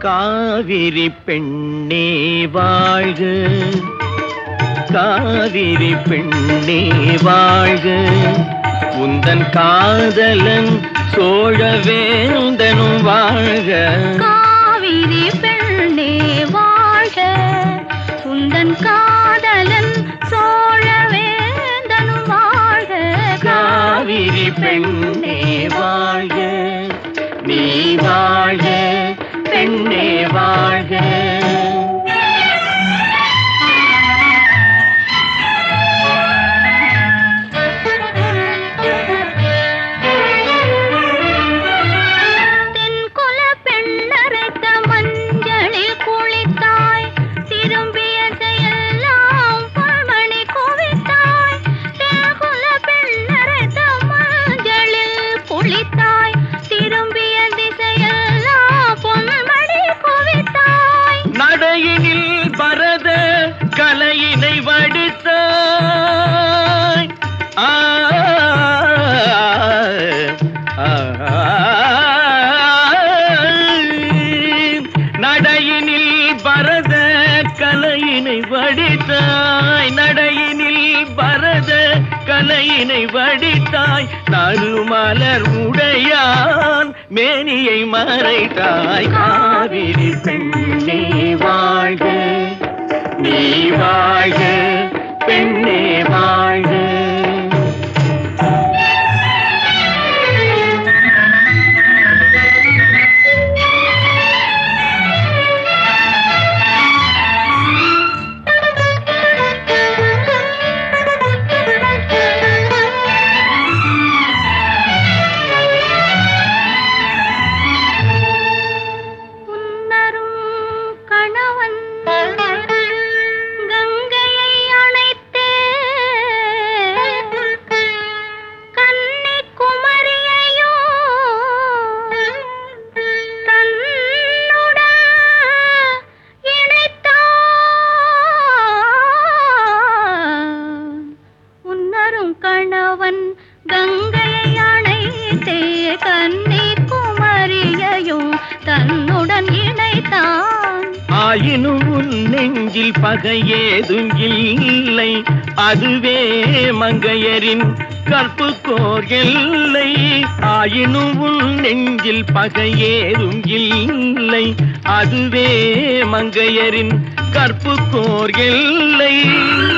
காவிரி பெண்ணே வாழ்க, காவிரி பெண்ணே வாழ்க, உந்தன் காதலன் சோழவேந்தனும் வாழ்க. காவிரி பெண்ணே வாழ்க, உந்தன் காதலன் சோழவேந்தனும் வாழ்க. காவிரி பெண்ணே வாழ்க, நீ வாழ்க பெண்ணே வாழ்க. தென்குல பெண்ணரைத்த மஞ்சளில் குளித்தாய், திரும்பியதையெல்லாம் பொன்மணி குவித்தாய். தென்குல பெண்ணரைத்த மஞ்சளில் குளித்தாய், திரும்பிய திசையெல்லாம் பொன்மணி குவித்தாய். நடையினில் பரத கலையினை வடித்தாய், நடையினில் பரத கலையினை வடித்தாய், நடையினில் பரத கலையினை வடித்தாய். நறுமலர் உடையான் மேனியை மறைத்தாய். காவிரி பெண்ணே வாழ்க, நீ வாழ்க பெண்ணே வாழ்க. கணவன் கங்கையை அணைத்தே கன்னிகுமரியையும் தன்னுடன் இணைத்தான். ஆயினும் உன் நெஞ்சில் பகையேதும் இல்லை, அதுவே மங்கையரின் கற்புக்கோர் எல்லை. ஆயினும் உன் நெஞ்சில் பகையேதும் இல்லை, அதுவே மங்கையரின் கற்புக்கோர் எல்லை.